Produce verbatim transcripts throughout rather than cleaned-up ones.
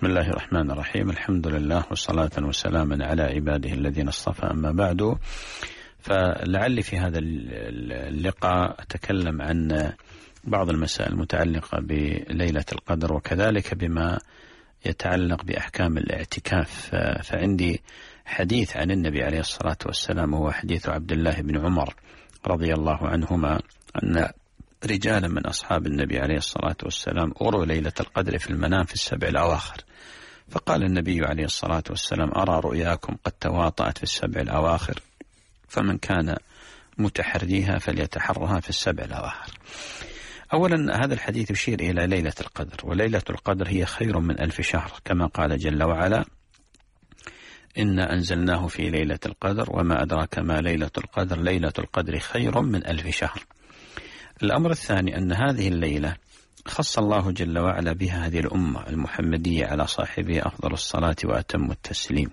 بسم الله الرحمن الرحيم. الحمد لله والصلاة والسلام على عباده الذين اصطفى، أما بعد، فلعلي في هذا اللقاء أتكلم عن بعض المسائل المتعلقة بليلة القدر وكذلك بما يتعلق بأحكام الاعتكاف. فعندي حديث عن النبي عليه الصلاة والسلام، وهو حديث عبد الله بن عمر رضي الله عنهما أن رجالا من أصحاب النبي عليه الصلاة والسلام أروا ليلة القدر في المنام في السبع الأواخر، فقال النبي عليه الصلاة والسلام: أرى رؤياكم قد تواطأت في السبع الأواخر، فمن كان متحريها فليتحرها في السبع الأواخر. أولا، هذا الحديث يشير إلى ليلة القدر، وليلة القدر هي خير من ألف شهر، كما قال جل وعلا: إنا أنزلناه في ليلة القدر وما أدراك ما ليلة القدر ليلة القدر خير من ألف شهر. الأمر الثاني أن هذه الليلة خص الله جل وعلا بها هذه الأمة المحمدية على صاحبها أفضل الصلاة وأتم التسليم،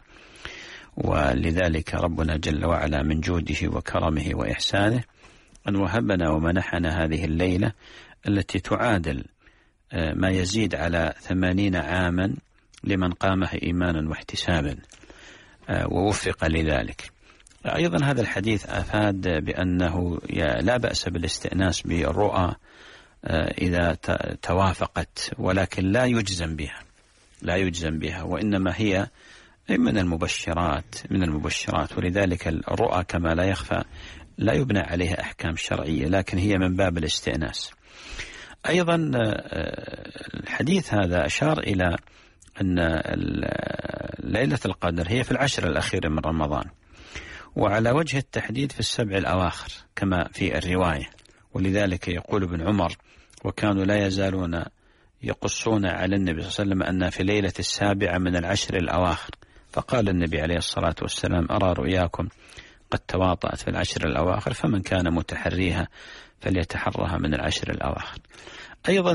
ولذلك ربنا جل وعلا من جوده وكرمه وإحسانه أن وهبنا ومنحنا هذه الليلة التي تعادل ما يزيد على ثمانين عاما لمن قامها إيمانا واحتسابا ووفق لذلك. أيضا هذا الحديث أفاد بأنه لا بأس بالاستئناس بالرؤى إذا توافقت، ولكن لا يجزم بها لا يجزم بها وإنما هي من المبشرات من المبشرات ولذلك الرؤى كما لا يخفى لا يبنى عليها أحكام شرعية، لكن هي من باب الاستئناس. أيضا الحديث هذا أشار إلى أن ليلة القدر هي في العشر الأخير من رمضان، وعلى وجه التحديد في السبع الأواخر كما في الرواية، ولذلك يقول ابن عمر: وكانوا لا يزالون يقصون على النبي صلى الله عليه وسلم أن في ليلة السابعة من العشر الأواخر، فقال النبي عليه الصلاة والسلام: أرى رؤياكم قد تواطأت في العشر الأواخر، فمن كان متحريها فليتحرها من العشر الأواخر. أيضا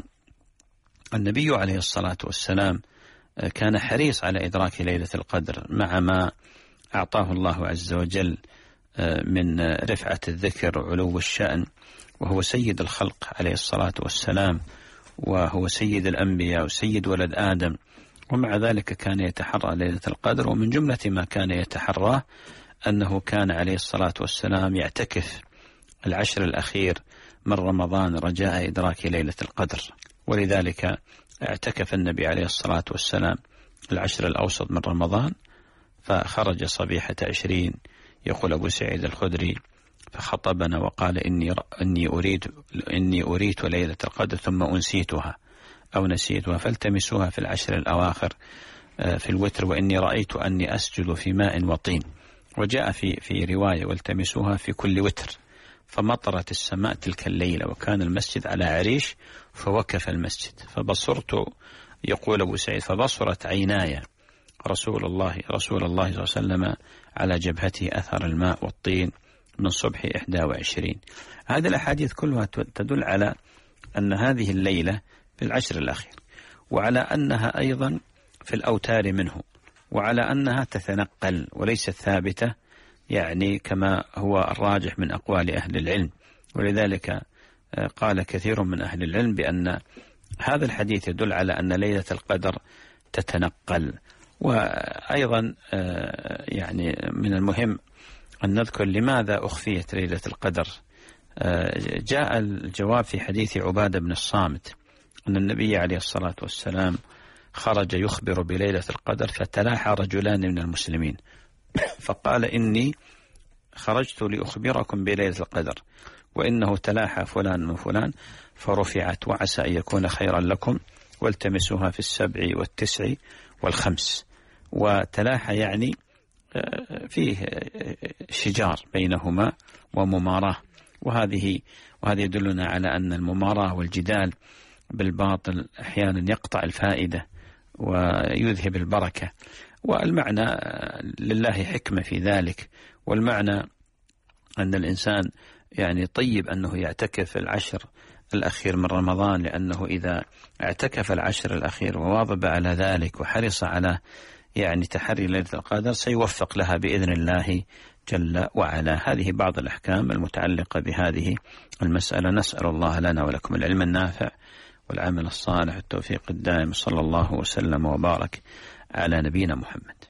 النبي عليه الصلاة والسلام كان حريص على إدراك ليلة القدر مع ما أعطاه الله عز وجل من رفعة الذكر وعلو الشأن، وهو سيد الخلق عليه الصلاة والسلام، وهو سيد الأنبياء وسيد ولد آدم، ومع ذلك كان يتحرى ليلة القدر. ومن جملة ما كان يتحراه أنه كان عليه الصلاة والسلام يعتكف العشر الأخير من رمضان رجاء إدراك ليلة القدر، ولذلك اعتكف النبي عليه الصلاة والسلام العشر الأوسط من رمضان، فخرج صبيحة عشرين، يقول أبو سعيد الخدري: فخطبنا وقال: إني إني أريد إني أريت ليلة القدر ثم أنسيتها أو نسيتها فالتمسوها في العشر الأواخر في الوتر، وإني رأيت أني أسجد في ماء وطين. وجاء في في رواية: والتمسوها في كل وتر، فمطرت السماء تلك الليلة، وكان المسجد على عريش فوقف المسجد، فبصرت، يقول أبو سعيد، فبصرت عيناي رسول الله رسول الله صلى الله عليه وسلم على جبهته أثر الماء والطين من صبح إحدى وعشرين. هذه الأحاديث كلها تدل على أن هذه الليلة في العشر الأخير، وعلى أنها أيضا في الأوتار منه، وعلى أنها تتنقل وليست ثابتة، يعني كما هو الراجح من أقوال أهل العلم. ولذلك قال كثير من أهل العلم بأن هذا الحديث يدل على أن ليلة القدر تتنقل. وأيضا يعني من المهم أن نذكر لماذا أخفيت ليلة القدر. جاء الجواب في حديث عبادة بن الصامت أن النبي عليه الصلاة والسلام خرج يخبر بليلة القدر، فتلاحى رجلان من المسلمين فقال: إني خرجت لأخبركم بليلة القدر، وإنه تلاحى فلان وفلان فرفعت، وعسى أن يكون خيرا لكم، والتمسوها في السبع والتسع والخمس. وتلاحى يعني فيه شجار بينهما ومماراة، وهذه وهذه يدلنا على أن المماراة والجدال بالباطل أحيانا يقطع الفائدة ويذهب البركة، والمعنى لله حكمة في ذلك. والمعنى أن الإنسان يعني طيب أنه يعتكف العشر الأخير من رمضان، لأنه إذا اعتكف العشر الأخير وواظب على ذلك وحرص على يعني تحري ليلة القدر سيوفق لها بإذن الله جل وعلا. هذه بعض الأحكام المتعلقة بهذه المسألة. نسأل الله لنا ولكم العلم النافع والعمل الصالح والتوفيق الدائم. صلى الله وسلم وبارك على نبينا محمد.